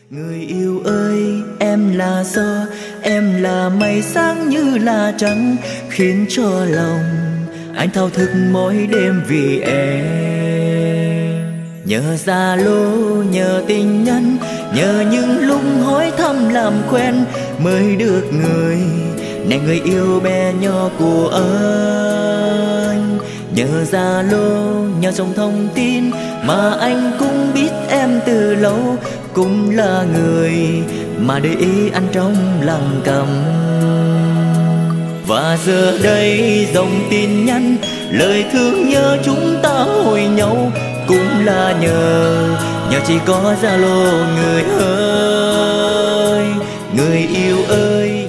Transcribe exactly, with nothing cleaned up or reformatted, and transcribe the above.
Người yêu ơi, em là gió, em là mây sáng như là trăng, khiến cho lòng anh thao thức mỗi đêm vì em. Nhờ Zalo, nhờ tình nhân, nhờ những lúc hỏi thăm làm quen, mới được người này người yêu bé nhỏ của anh. Nhờ Zalo, nhờ dòng thông tin mà anh cũng biết em từ lâu, cũng là người mà để ý anh trong lòng cầm. Và giờ đây dòng tin nhắn, lời thương nhớ chúng ta hồi nhau, cũng là nhờ, nhờ chỉ có Zalo người ơi. Người yêu ơi,